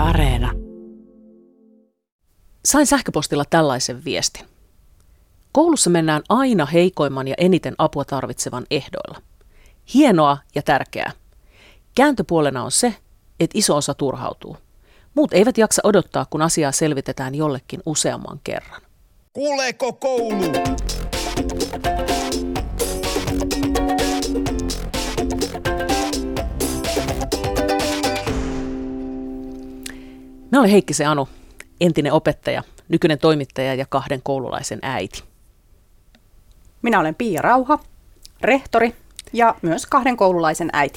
Areena. Sain sähköpostilla tällaisen viestin. Koulussa mennään aina heikoimman ja eniten apua tarvitsevan ehdoilla. Hienoa ja tärkeää. Kääntöpuolena on se, että iso osa turhautuu. Muut eivät jaksa odottaa, kun asiaa selvitetään jollekin useamman kerran. Kuuleeko koulu? Mä olen Heikkisen Anu, entinen opettaja, nykyinen toimittaja ja 2 koululaisen äiti. Minä olen Pia Rauha, rehtori ja myös 2 koululaisen äiti.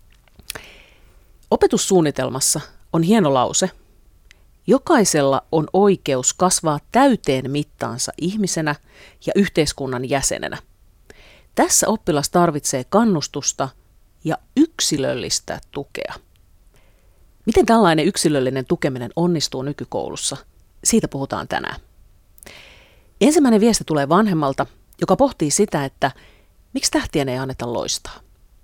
Opetussuunnitelmassa on hieno lause. Jokaisella on oikeus kasvaa täyteen mittaansa ihmisenä ja yhteiskunnan jäsenenä. Tässä oppilas tarvitsee kannustusta ja yksilöllistä tukea. Miten tällainen yksilöllinen tukeminen onnistuu nykykoulussa? Siitä puhutaan tänään. Ensimmäinen viesti tulee vanhemmalta, joka pohtii sitä, että miksi tähtien ei anneta loistaa.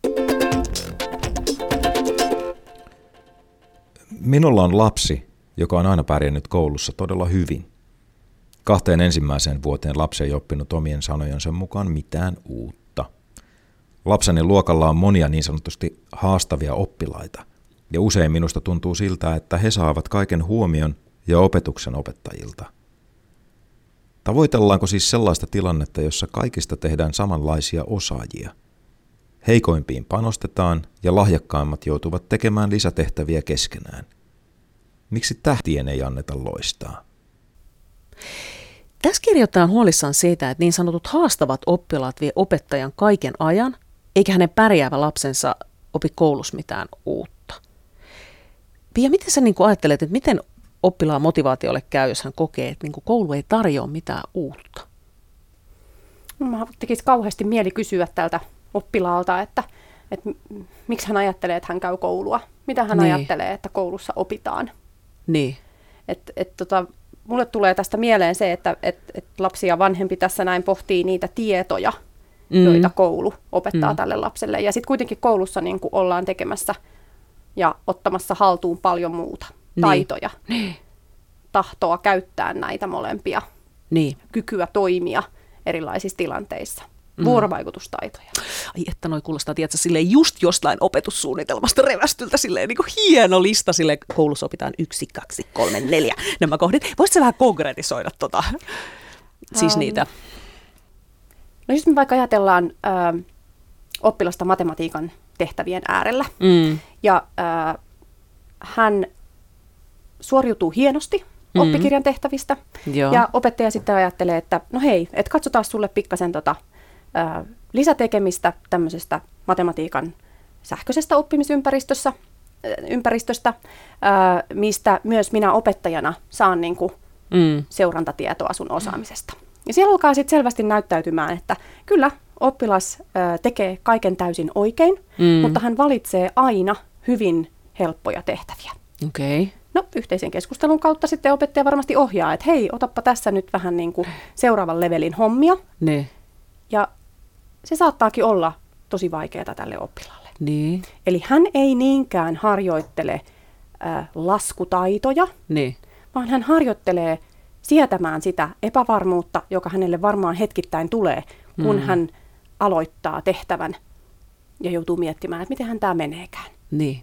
Minulla on lapsi, joka on aina pärjännyt koulussa todella hyvin. 2 ensimmäiseen vuoteen lapsi ei oppinut omien sanojensa mukaan mitään uutta. Lapseni luokalla on monia niin sanotusti haastavia oppilaita, ja usein minusta tuntuu siltä, että he saavat kaiken huomion ja opetuksen opettajilta. Tavoitellaanko siis sellaista tilannetta, jossa kaikista tehdään samanlaisia osaajia? Heikoimpiin panostetaan ja lahjakkaimmat joutuvat tekemään lisätehtäviä keskenään. Miksi tähtien ei anneta loistaa? Tässä kirjoittaa huolissaan siitä, että niin sanotut haastavat oppilaat vie opettajan kaiken ajan, eikä hänen pärjäävä lapsensa opi koulussa mitään uutta. Pia, miten sä ajattelet, että miten oppilaan motivaatiolle käy, jos hän kokee, että koulu ei tarjoa mitään uutta? Mä tekisi kauheasti mieli kysyä tältä oppilaalta, että miksi hän ajattelee, että hän käy koulua. Mitä hän ajattelee, että koulussa opitaan. Niin. Mulle tulee tästä mieleen se, että lapsi ja vanhempi tässä näin pohtii niitä tietoja, joita koulu opettaa tälle lapselle. Ja sitten kuitenkin koulussa ollaan tekemässä ja ottamassa haltuun paljon muuta. Taitoja, tahtoa käyttää näitä molempia, kykyä toimia erilaisissa tilanteissa, vuorovaikutustaitoja. Ai että noi kuulostaa, tiedätkö, silleen just jostain opetussuunnitelmasta revästyltä, silleen hieno lista, silleen koulussa opitaan 1, 2, 3, 4 nämä kohdit. Voisitko vähän konkretisoida siis niitä? No jos me vaikka ajatellaan oppilasta matematiikan tehtävien äärellä, ja hän suoriutuu hienosti oppikirjan tehtävistä, ja opettaja sitten ajattelee, että no hei, et katsotaan sulle pikkasen lisätekemistä tämmöisestä matematiikan sähköisestä oppimisympäristöstä, mistä myös minä opettajana saan seurantatietoa sun osaamisesta. Ja siellä alkaa sitten selvästi näyttäytymään, että kyllä oppilas tekee kaiken täysin oikein, mutta hän valitsee aina hyvin helppoja tehtäviä. Okay. No, yhteisen keskustelun kautta sitten opettaja varmasti ohjaa, että hei, otappa tässä nyt vähän seuraavan levelin hommia. Ne. Ja se saattaakin olla tosi vaikeaa tälle oppilaalle. Niin. Eli hän ei niinkään harjoittele laskutaitoja, vaan hän harjoittelee sietämään sitä epävarmuutta, joka hänelle varmaan hetkittäin tulee, kun hän aloittaa tehtävän ja joutuu miettimään, että miten tämä meneekään. Niin.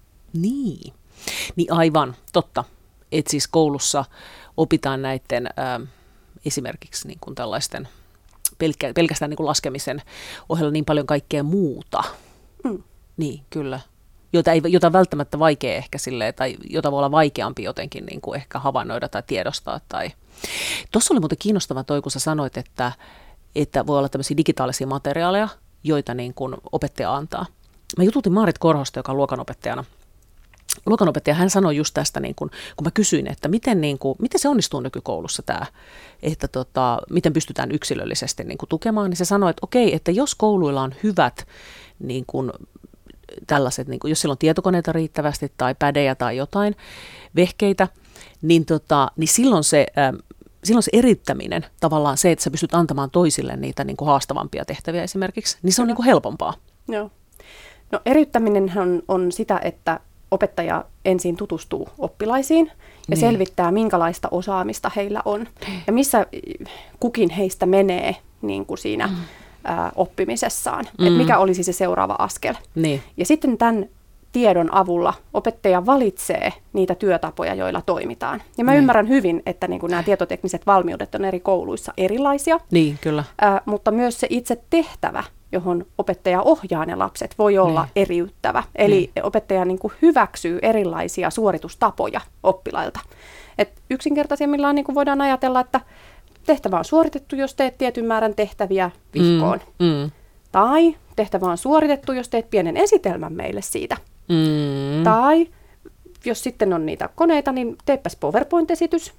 Niin aivan, totta. Että siis koulussa opitaan näiden esimerkiksi tällaisten pelkästään laskemisen ohella niin paljon kaikkea muuta. Niin, kyllä. Jota on välttämättä vaikea ehkä silleen, tai jota voi olla vaikeampi jotenkin ehkä havainnoida tai tiedostaa. Tuossa oli muuten kiinnostavaa toi, kun sä sanoit, että voi olla tämmöisiä digitaalisia materiaaleja, joita opettaja antaa. Mä jututin Maarit Korhosta, joka on luokanopettaja, hän sanoi just tästä, kun mä kysyin, että miten se onnistuu nykykoulussa tämä, että miten pystytään yksilöllisesti tukemaan, niin se sanoi, että okei, että jos kouluilla on hyvät tällaiset, jos siellä on tietokoneita riittävästi tai pädejä tai jotain vehkeitä, niin silloin se eriyttäminen, tavallaan se, että sä pystyt antamaan toisille niitä haastavampia tehtäviä esimerkiksi, niin se on helpompaa. Joo. No eriyttäminen on sitä, että opettaja ensin tutustuu oppilaisiin ja selvittää, minkälaista osaamista heillä on ja missä kukin heistä menee niin kuin siinä oppimisessaan, että mikä olisi se seuraava askel. Niin. Ja sitten tämän tiedon avulla opettaja valitsee niitä työtapoja, joilla toimitaan. Ja mä ymmärrän hyvin, että niin kuin nämä tietotekniset valmiudet on eri kouluissa erilaisia, Niin, kyllä. mutta myös se itse tehtävä, johon opettaja ohjaa ne lapset, voi olla eriyttävä. Eli opettaja niin kuin hyväksyy erilaisia suoritustapoja oppilailta. Et yksinkertaisimmillaan niin kuin voidaan ajatella, että tehtävä on suoritettu, jos teet tietyn määrän tehtäviä vihkoon. Tai tehtävä on suoritettu, jos teet pienen esitelmän meille siitä. Tai jos sitten on niitä koneita, niin teepäs PowerPoint-esitys.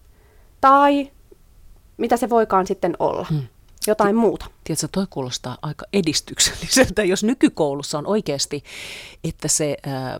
Tai mitä se voikaan sitten olla. Jotain muuta. Tiedätkö, toi kuulostaa aika edistykselliseltä, jos nykykoulussa on oikeasti, että se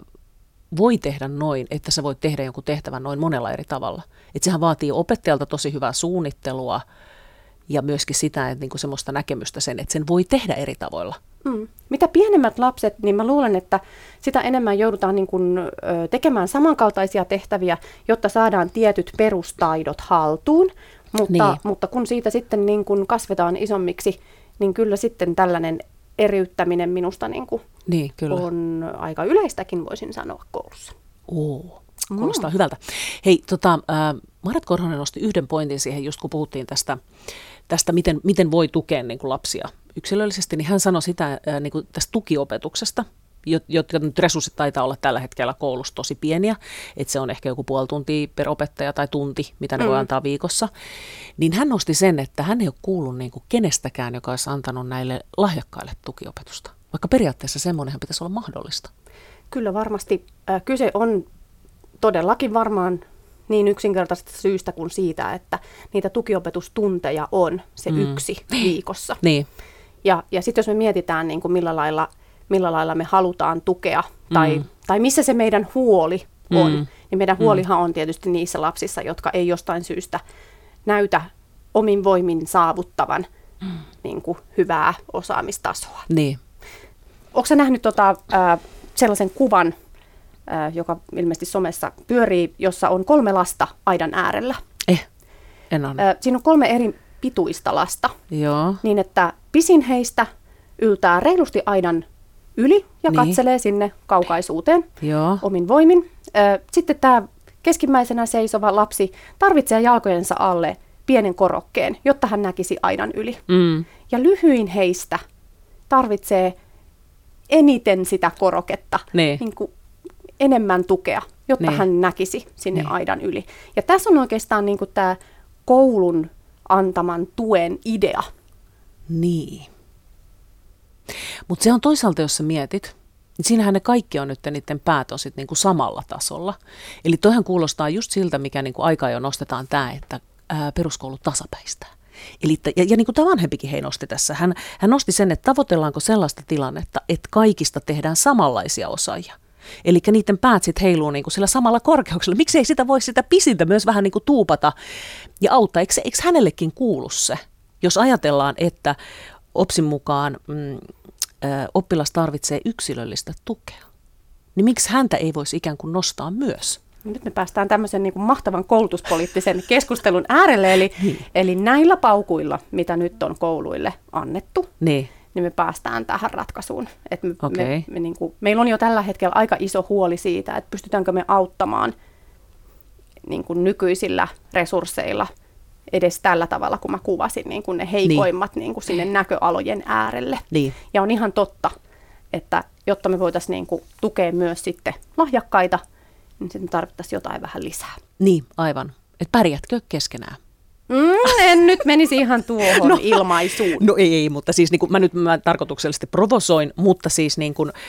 voi tehdä noin, että sä voit tehdä jonkun tehtävän noin monella eri tavalla. Että sehän vaatii opettajalta tosi hyvää suunnittelua ja myöskin sitä, että niinku semmoista näkemystä sen, että sen voi tehdä eri tavoilla. Mitä pienemmät lapset, niin mä luulen, että sitä enemmän joudutaan niin kuin, tekemään samankaltaisia tehtäviä, jotta saadaan tietyt perustaidot haltuun. Mutta kun siitä sitten niin kun kasvetaan isommiksi, niin kyllä sitten tällainen eriyttäminen minusta niin kuin kyllä. on aika yleistäkin, voisin sanoa, koulussa. Kuulostaa hyvältä. Hei, Maaret Korhonen nosti yhden pointin siihen, just kun puhuttiin tästä miten voi tukea niin kuin lapsia yksilöllisesti, niin hän sanoi sitä niin kuin tästä tukiopetuksesta, jotka nyt resurssit taitaa olla tällä hetkellä koulussa tosi pieniä, että se on ehkä joku puoli tuntia per opettaja tai tunti, mitä ne voi antaa viikossa, niin hän nosti sen, että hän ei ole kuullut niin kuin kenestäkään, joka olisi antanut näille lahjakkaille tukiopetusta, vaikka periaatteessa semmoinenhan pitäisi olla mahdollista. Kyllä varmasti. Kyse on todellakin varmaan niin yksinkertaisesta syystä kuin siitä, että niitä tukiopetustunteja on se yksi viikossa. Niin. Ja sitten jos me mietitään, niin kuin millä lailla me halutaan tukea tai missä se meidän huoli on, niin meidän huolihan on tietysti niissä lapsissa, jotka ei jostain syystä näytä omin voimin saavuttavan niin kuin hyvää osaamistasoa. Niin. Oletko sä nähnyt sellaisen kuvan, joka ilmeisesti somessa pyörii, jossa on 3 lasta aidan äärellä? En ole. Siinä on 3 eri pituista lasta, Joo. niin että pisin heistä yltää reilusti aidan yli ja katselee sinne kaukaisuuteen omin voimin. Sitten tämä keskimmäisenä seisova lapsi tarvitsee jalkojensa alle pienen korokkeen, jotta hän näkisi aidan yli. Ja lyhyin heistä tarvitsee eniten sitä koroketta, niin kuin enemmän tukea, jotta hän näkisi sinne aidan yli. Ja tässä on oikeastaan niin kuin tämä koulun antaman tuen idea. Niin. Mutta se on toisaalta, jos sä mietit, niin siinähän ne kaikki on nyt, niiden päät on sitten niinku samalla tasolla. Eli toihan kuulostaa just siltä, mikä niinku aika jo nostetaan tämä, että peruskoulu tasapäistää. Eli, ja niin kuin tämä vanhempikin hei nosti tässä, hän nosti sen, että tavoitellaanko sellaista tilannetta, että kaikista tehdään samanlaisia osaajia. Eli niiden päät sitten heiluu niinku sillä samalla korkeuksella. Miksi ei sitä voi sitä pisintä myös vähän niinku tuupata ja auttaa? Eikö hänellekin kuulu se, jos ajatellaan, että OPSin mukaan oppilas tarvitsee yksilöllistä tukea, niin miksi häntä ei voisi ikään kuin nostaa myös? Nyt me päästään tämmöisen niin kuin mahtavan koulutuspoliittisen keskustelun äärelle, eli näillä paukuilla, mitä nyt on kouluille annettu, niin me päästään tähän ratkaisuun. Että meillä on jo tällä hetkellä aika iso huoli siitä, että pystytäänkö me auttamaan niin kuin nykyisillä resursseilla edes tällä tavalla, kun mä kuvasin niin kuin ne heikoimmat niin kuin sinne näköalojen äärelle. Niin. Ja on ihan totta, että jotta me voitaisiin niin kuin tukea myös sitten lahjakkaita, niin sitten tarvittaisiin jotain vähän lisää. Niin, aivan. Että pärjätkö keskenään? En nyt menisi ihan tuohon ilmaisuun. No ei, mutta siis niin kuin, mä tarkoituksellisesti provosoin, mutta siis niin kuin,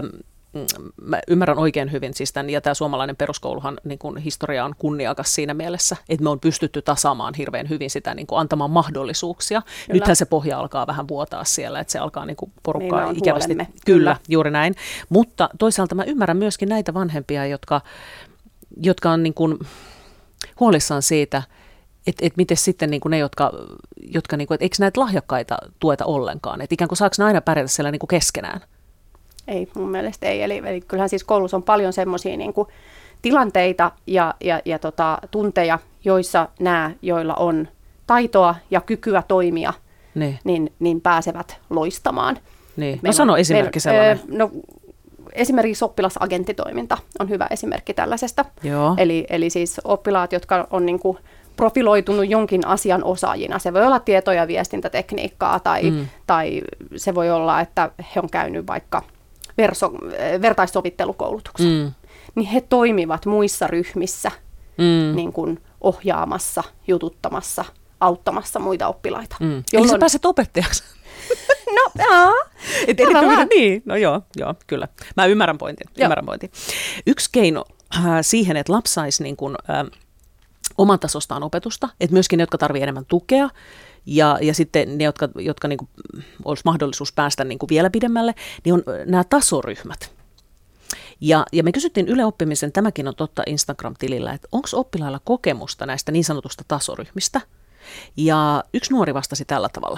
mä ymmärrän oikein hyvin siis tämän, ja tämä suomalainen peruskouluhan niin kuin historia on kunniakas siinä mielessä, että me on pystytty tasaamaan hirveän hyvin sitä, niin kuin antamaan mahdollisuuksia. Kyllä. Nythän se pohja alkaa vähän vuotaa siellä, että se alkaa niin kuin porukkaa niin ikävästi. Kyllä, juuri näin. Mutta toisaalta mä ymmärrän myöskin näitä vanhempia, jotka on niin kuin huolissaan siitä, että miten sitten niin kuin ne, jotka niin kuin, että eikö näitä lahjakkaita tueta ollenkaan, että ikään kuin saako ne aina pärjätä siellä niin kuin keskenään? Ei, mun mielestä ei. Eli kyllähän siis koulussa on paljon semmoisia niin kuin tilanteita ja tunteja, joissa nämä, joilla on taitoa ja kykyä toimia, niin pääsevät loistamaan. Niin. No sano esimerkki sellainen. Esimerkiksi oppilasagenttitoiminta on hyvä esimerkki tällaisesta. Joo. Eli siis oppilaat, jotka on niin kuin profiloitunut jonkin asian osaajina. Se voi olla tieto- ja viestintätekniikkaa tai se voi olla, että he on käynyt vaikka vertaissovittelukoulutuksen. Niin he toimivat muissa ryhmissä niin kuin ohjaamassa, jututtamassa, auttamassa muita oppilaita. Eli sä pääset opettajaksi? No, niin, no joo, kyllä. Mä ymmärrän pointin. Yksi keino siihen, että lapsi saisi niin kuin, oman tasostaan opetusta, että myöskin ne, jotka tarvitsevat enemmän tukea, ja sitten ne, jotka niin kuin, olisi mahdollisuus päästä niin kuin vielä pidemmälle, niin on nämä tasoryhmät. Ja me kysyttiin Yle Oppimisen, tämäkin on totta Instagram-tilillä, että onko oppilailla kokemusta näistä niin sanotusta tasoryhmistä? Ja yksi nuori vastasi tällä tavalla.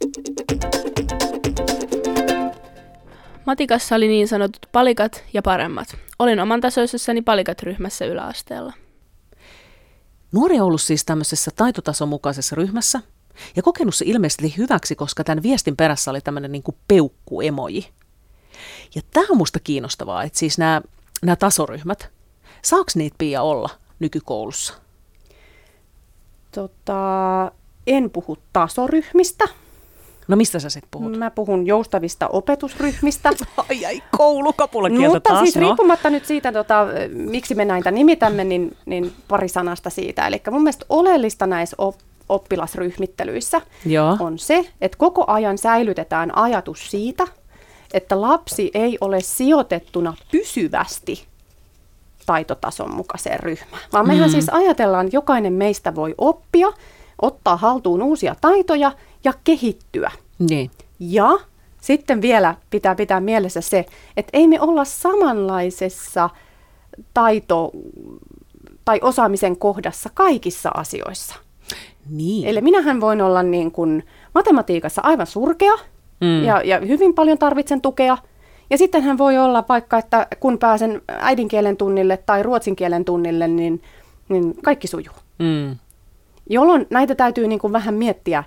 Matikassa oli niin sanotut palikat ja paremmat. Olin oman tasoisessani palikat-ryhmässä yläasteella. Nuori on ollut siis tämmöisessä taitotason mukaisessa ryhmässä ja kokenut se ilmeisesti hyväksi, koska tämän viestin perässä oli tämmöinen niin kuin peukkuemoji. Ja tämä on musta kiinnostavaa, että siis nämä tasoryhmät, saako niitä, Pia, olla nykykoulussa? En puhu tasoryhmistä. No mistä sä sitten puhut? Mä puhun joustavista opetusryhmistä. Ai, koulukapulakieltä mutta taas. Siis riippumatta nyt siitä, miksi me näitä nimitämme, niin pari sanasta siitä. Eli mun mielestä oleellista näissä oppilasryhmittelyissä on se, että koko ajan säilytetään ajatus siitä, että lapsi ei ole sijoitettuna pysyvästi taitotason mukaiseen ryhmään. Vaan mehän siis ajatellaan, että jokainen meistä voi oppia, ottaa haltuun uusia taitoja ja kehittyä. Niin. Ja sitten vielä pitää mielessä se, että ei me olla samanlaisessa tai osaamisen kohdassa kaikissa asioissa. Niin. Eli minähän voin olla niin kuin matematiikassa aivan surkea ja hyvin paljon tarvitsen tukea. Ja sitten hän voi olla vaikka, että kun pääsen äidinkielen tunnille tai ruotsin kielen tunnille, niin kaikki sujuu. Jolloin näitä täytyy niin kuin vähän miettiä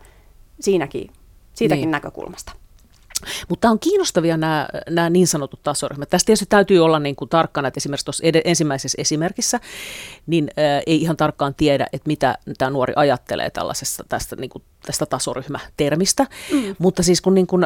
siitäkin näkökulmasta. Mutta on kiinnostavia nämä niin sanotut tasoryhmät. Tästä tietysti täytyy olla niin kuin tarkkana, että esimerkiksi tuossa ensimmäisessä esimerkissä niin ei ihan tarkkaan tiedä, että mitä tämä nuori ajattelee tästä tasoryhmätermistä. Mutta siis kun niin kuin,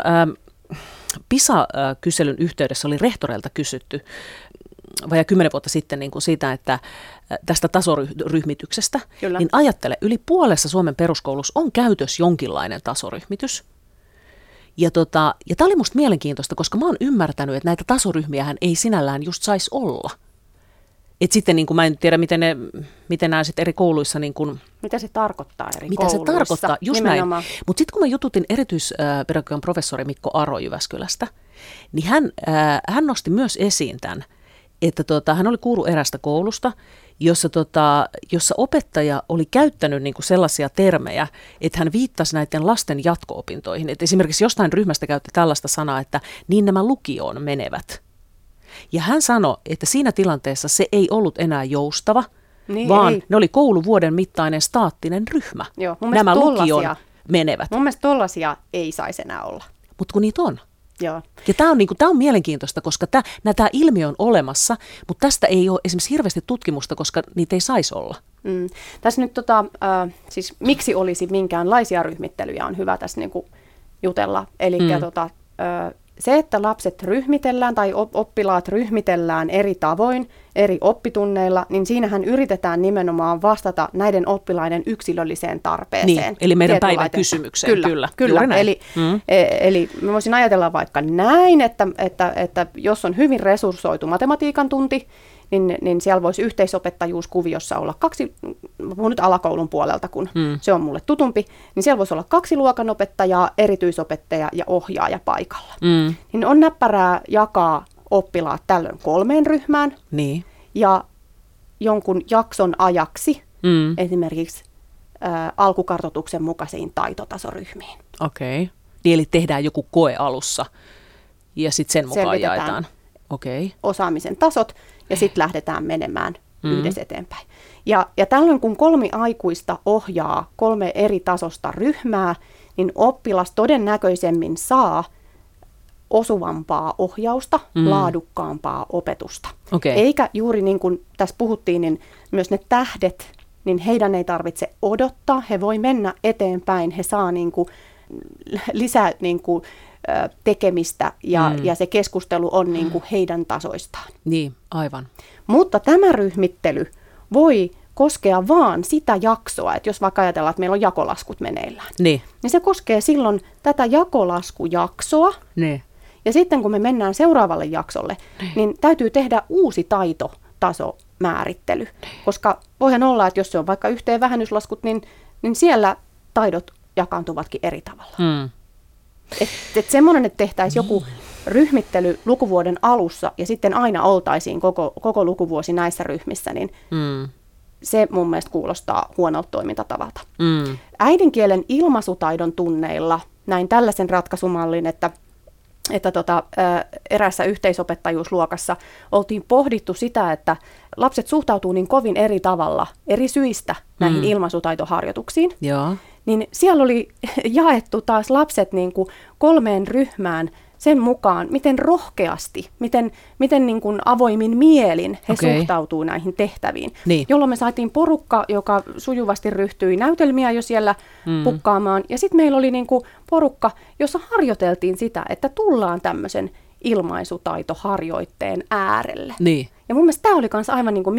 PISA-kyselyn yhteydessä oli rehtoreilta kysytty vajaa 10 vuotta sitten niin kuin siitä, että tästä tasoryhmityksestä, niin ajattele, yli puolessa Suomen peruskoulussa on käytössä jonkinlainen tasoryhmitys. Ja tämä oli musta mielenkiintoista, koska mä oon ymmärtänyt, että näitä tasoryhmiähän ei sinällään just saisi olla. Et sitten niin kuin, mä en tiedä, miten nämä sitten eri kouluissa... Niin kuin, mitä se tarkoittaa eri mitä kouluissa? Mitä se tarkoittaa, just nimenomaan. Näin. Mutta sitten kun mä jututin erityispedagogian professori Mikko Aro Jyväskylästä, niin hän nosti myös esiin tämän, että hän oli kuullut erästä koulusta, jossa opettaja oli käyttänyt niin kuin sellaisia termejä, että hän viittasi näiden lasten jatko-opintoihin. Et esimerkiksi jostain ryhmästä käytti tällaista sanaa, että niin nämä lukioon menevät. Ja hän sanoi, että siinä tilanteessa se ei ollut enää joustava, vaan ne oli kouluvuoden mittainen staattinen ryhmä. Joo, nämä lukioon menevät. Mun mielestä tollaisia ei saisi enää olla. Mutta kun niitä on. Joo. Ja tämä on mielenkiintoista, koska tämä ilmiö on olemassa, mutta tästä ei ole esimerkiksi hirveästi tutkimusta, koska niitä ei saisi olla. Tässä nyt siis miksi olisi minkäänlaisia ryhmittelyjä on hyvä tässä niinku jutella. Eli se, että lapset ryhmitellään tai oppilaat ryhmitellään eri tavoin, eri oppitunneilla, niin siinähän yritetään nimenomaan vastata näiden oppilaiden yksilölliseen tarpeeseen. Niin, eli meidän päivän kysymykseen. Kyllä. Eli mä voisin ajatella vaikka näin, että jos on hyvin resurssoitu matematiikan tunti, niin siellä voisi yhteisopettajuuskuviossa olla 2, puhun nyt alakoulun puolelta, kun se on mulle tutumpi, niin siellä voisi olla 2 luokanopettajaa, erityisopettaja ja ohjaaja paikalla. Niin on näppärää jakaa oppilaat tällöin 3 ryhmään ja jonkun jakson ajaksi esimerkiksi alkukartoituksen mukaisiin taitotasoryhmiin. Okei. Eli tehdään joku koe alussa, Ja sitten sen mukaan selvitetään jaetaan. Okei. osaamisen tasot ja sitten lähdetään menemään yhdessä eteenpäin. Ja tällöin kun 3 aikuista ohjaa 3 eri tasosta ryhmää, niin oppilas todennäköisemmin saa osuvampaa ohjausta, laadukkaampaa opetusta. Okay. Eikä juuri niin kuin tässä puhuttiin, niin myös ne tähdet, niin heidän ei tarvitse odottaa, he voi mennä eteenpäin, he saa niin kuin lisää niin kuin tekemistä ja se keskustelu on niin kuin heidän tasoistaan. Niin, aivan. Mutta tämä ryhmittely voi koskea vaan sitä jaksoa, että jos vaikka ajatellaan, että meillä on jakolaskut meneillään, niin se koskee silloin tätä jakolaskujaksoa. Niin. Ja sitten kun me mennään seuraavalle jaksolle, niin täytyy tehdä uusi taitotasomäärittely. Koska voihan olla, että jos se on vaikka yhteen vähennyslaskut, niin siellä taidot jakaantuvatkin eri tavalla. Että semmoinen, että tehtäisiin joku ryhmittely lukuvuoden alussa ja sitten aina oltaisiin koko lukuvuosi näissä ryhmissä, niin se mun mielestä kuulostaa huonolta toimintatavalta. Äidinkielen ilmaisutaidon tunneilla näin tällaisen ratkaisumallin, että eräässä yhteisopettajuusluokassa oltiin pohdittu sitä, että lapset suhtautuu niin kovin eri tavalla, eri syistä näihin ilmaisutaitoharjoituksiin. Joo. Niin siellä oli jaettu taas lapset niin kuin 3 ryhmään sen mukaan, miten rohkeasti, miten niin kuin avoimin mielin he suhtautuu näihin tehtäviin. Niin. Jolloin me saatiin porukka, joka sujuvasti ryhtyi näytelmiä jo siellä pukkaamaan. Ja sitten meillä oli niin kuin porukka, jossa harjoiteltiin sitä, että tullaan tämmöisen ilmaisutaitoharjoitteen äärelle. Niin. Ja mun mielestä tämä oli myös aivan niin kuin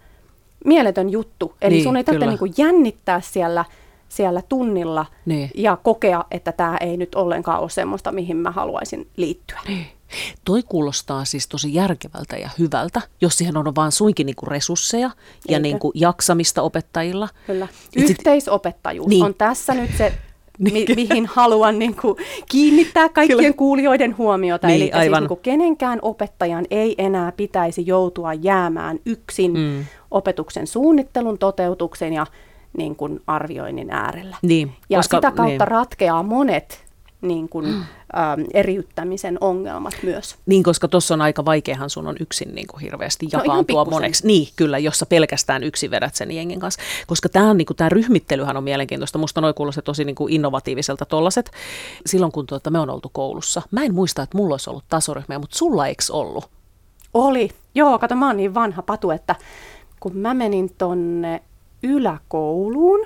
mieletön juttu. Eli niin, sun ei tarvitse niin kuin jännittää siellä tunnilla ja kokea, että tämä ei nyt ollenkaan ole semmoista, mihin mä haluaisin liittyä. Toi kuulostaa siis tosi järkevältä ja hyvältä, jos siihen on vaan suinkin niinku resursseja ja niinku jaksamista opettajilla. Kyllä. Yhteisopettajuus on tässä nyt se, mihin haluan niinku kiinnittää kaikkien kuulijoiden huomiota. Eli siis niinku kenenkään opettajan ei enää pitäisi joutua jäämään yksin opetuksen suunnittelun, toteutuksen ja niin kuin arvioinnin äärellä. Niin, ja sitä kautta ratkeaa monet niin kuin, eriyttämisen ongelmat myös. Niin, koska tuossa on aika vaikeahan sun on yksin niin kuin hirveästi jakaantua moneksi. Niin, kyllä, jossa pelkästään yksin vedät sen jengin kanssa. Koska tämä niin ryhmittelyhän on mielenkiintoista. Musta noi kuulostaa tosi niin kuin innovatiiviselta tollaset. Silloin kun me on oltu koulussa, mä en muista, että mulla olisi ollut tasoryhmiä, mutta sulla eikö ollut? Oli. Joo, kato, mä oon niin vanha patu, että kun mä menin tonne yläkouluun,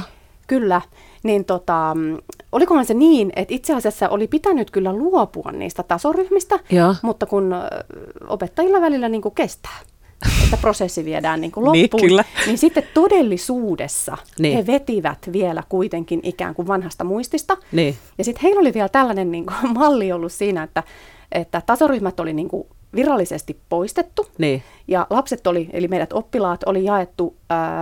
kyllä, niin olikohan se niin, että itse asiassa oli pitänyt kyllä luopua niistä tasoryhmistä, mutta kun opettajilla välillä niin kuin kestää, että prosessi viedään niin kuin loppuun, niin sitten todellisuudessa he vetivät vielä kuitenkin ikään kuin vanhasta muistista. Ja sitten heillä oli vielä tällainen niin kuin malli ollut siinä, että tasoryhmät oli niin kuin virallisesti poistettu, ja lapset oli, eli meidät oppilaat oli jaettu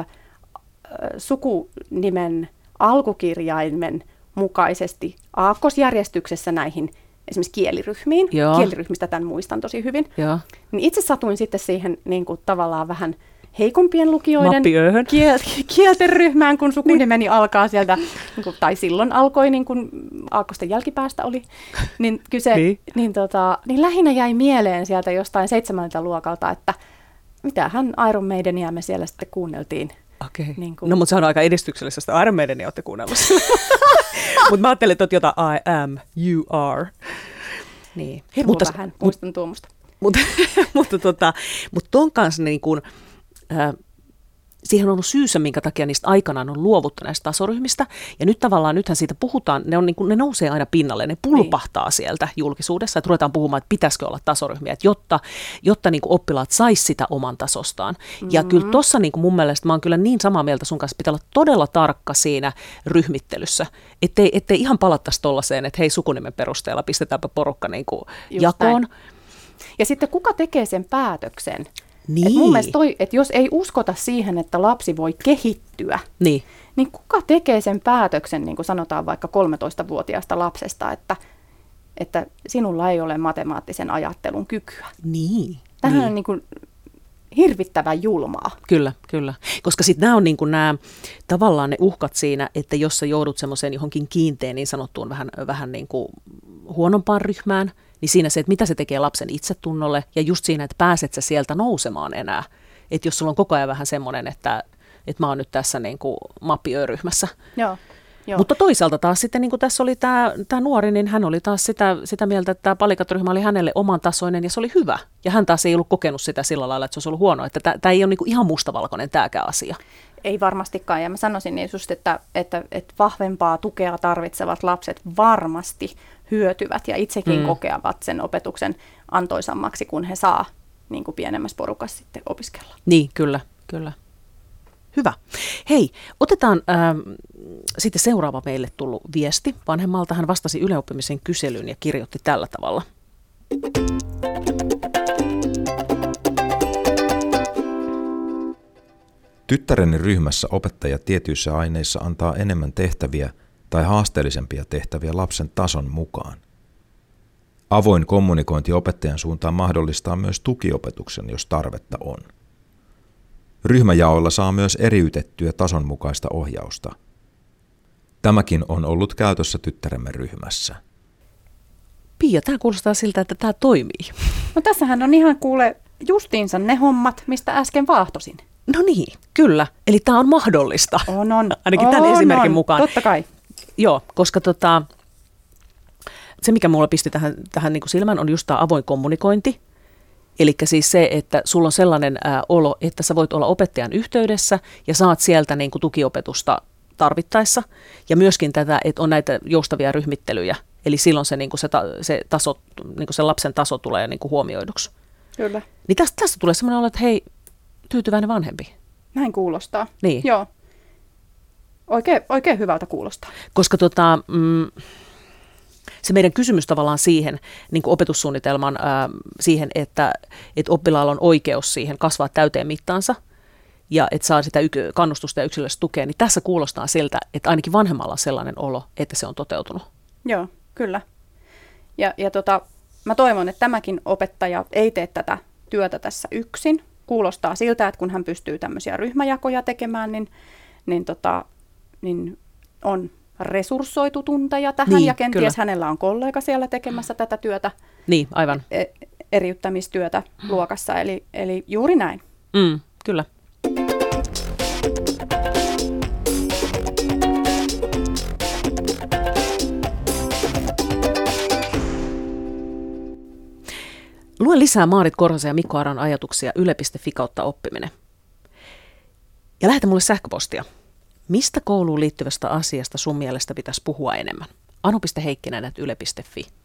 sukunimen alkukirjaimen mukaisesti aakkosjärjestyksessä näihin esimerkiksi kieliryhmiin. Kieliryhmistä tämän muistan tosi hyvin. Niin itse satuin sitten siihen niin kuin tavallaan vähän heikompien lukijoiden kielten ryhmään, kun sukunimeni alkaa sieltä, niin kuin, tai silloin alkoi, niin kuin aakkosten jälkipäästä oli. Niin kyse, niin lähinnä jäi mieleen sieltä jostain 7. luokalta, että mitähän Iron Maidenia me siellä sitten kuunneltiin. Okei. Niin no, mutta se on aika edistyksellisestä. Iron Maidenia olette kuunnellut. Mutta mä ajattelin, että olet jotain I am, you are. Niin, hirveän vähän muistan tuomusta. Mutta ton kanssa niin kuin, siihen on ollut syysä, minkä takia niistä aikanaan on luovuttu näistä tasoryhmistä. Ja nyt tavallaan, nythän siitä puhutaan, ne nousee aina pinnalle, ne pulpahtaa sieltä julkisuudessa, että ruvetaan puhumaan, että pitäisikö olla tasoryhmiä, että jotta niin kuin oppilaat sais sitä oman tasostaan. Ja kyllä tuossa niin kuin mun mielestä, mä oon kyllä niin samaa mieltä sun kanssa, pitää olla todella tarkka siinä ryhmittelyssä, ettei ihan palattaisi tollaiseen, että hei, sukunimen perusteella pistetäänpä porukka niin kuin jakoon. Näin. Ja sitten kuka tekee sen päätöksen? Niin. Et mun mielestä että jos ei uskota siihen, että lapsi voi kehittyä, niin kuka tekee sen päätöksen, niin kuin sanotaan vaikka 13-vuotiaasta lapsesta, että sinulla ei ole matemaattisen ajattelun kykyä. Niin. Tämähän on niin kuin hirvittävän julmaa. Kyllä. Koska sitten nämä on niin kuin tavallaan ne uhkat siinä, että jos sä joudut semmoiseen johonkin kiinteen niin sanottuun vähän niin kuin huonompaan ryhmään, niin siinä se, että mitä se tekee lapsen itsetunnolle ja just siinä, että pääset sä sieltä nousemaan enää. Että jos sulla on koko ajan vähän semmoinen, että mä oon nyt tässä niin kuin mappiöryhmässä. Joo. Mutta toisaalta taas sitten, niin kuin tässä oli tämä nuori, niin hän oli taas sitä mieltä, että tämä Palikat-ryhmä oli hänelle oman tasoinen ja se oli hyvä. Ja hän taas ei ollut kokenut sitä sillä lailla, että se olisi ollut huono. Että tämä ei ole niin kuin ihan mustavalkoinen tämäkään asia. Ei varmastikaan. Ja mä sanoisin niin just, että vahvempaa tukea tarvitsevat lapset varmasti hyötyvät ja itsekin kokevat sen opetuksen antoisammaksi, kun he saa niin kuin pienemmässä porukassa sitten opiskella. Niin, kyllä. Hyvä. Hei, otetaan sitten seuraava meille tullut viesti. Vanhemmalta hän vastasi yleoppimisen kyselyyn ja kirjoitti tällä tavalla. Tyttäreni ryhmässä opettaja tietyissä aineissa antaa enemmän tehtäviä tai haasteellisempia tehtäviä lapsen tason mukaan. Avoin kommunikointi opettajan suuntaan mahdollistaa myös tukiopetuksen, jos tarvetta on. Ryhmäjaoilla saa myös eriytettyä tason mukaista ohjausta. Tämäkin on ollut käytössä tyttäremme ryhmässä. Pia, tämä kuulostaa siltä, että tämä toimii. No tässähän on ihan justiinsa ne hommat, mistä äsken vaahtosin. No niin, kyllä. Eli tämä on mahdollista. On. Ainakin tämän esimerkin mukaan. Totta kai. Joo, koska se, mikä mulla pisti tähän niin kuin silmään, on just tämä avoin kommunikointi. Eli siis se, että sulla on sellainen olo, että sä voit olla opettajan yhteydessä ja saat sieltä niin kuin tukiopetusta tarvittaessa. Ja myöskin tätä, että on näitä joustavia ryhmittelyjä. Eli silloin se, niin kuin se taso, niin kuin se lapsen taso tulee niin kuin huomioiduksi. Kyllä. Niin tästä tulee sellainen olo, että hei, tyytyväinen vanhempi. Näin kuulostaa. Niin. Joo. Oikein hyvältä kuulostaa. Koska se meidän kysymys tavallaan siihen, niin kuin opetussuunnitelman siihen, että oppilaalla on oikeus siihen kasvaa täyteen mittaansa ja että saa sitä kannustusta ja yksilöllistä tukea, niin tässä kuulostaa siltä, että ainakin vanhemmalla on sellainen olo, että se on toteutunut. Joo, kyllä. Ja mä toivon, että tämäkin opettaja ei tee tätä työtä tässä yksin. Kuulostaa siltä, että kun hän pystyy tämmöisiä ryhmäjakoja tekemään, niin on resurssoitu tunteja tähän ja kenties kyllä. Hänellä on kollega siellä tekemässä tätä työtä. Niin, aivan. Eriyttämistyötä luokassa, eli juuri näin. Kyllä. Luen lisää Maarit Korhosen ja Mikko Aron ajatuksia yle.fi/oppiminen. Ja lähetä mulle sähköpostia. Mistä kouluun liittyvästä asiasta sun mielestä pitäisi puhua enemmän? anu.heikkinen@yle.fi.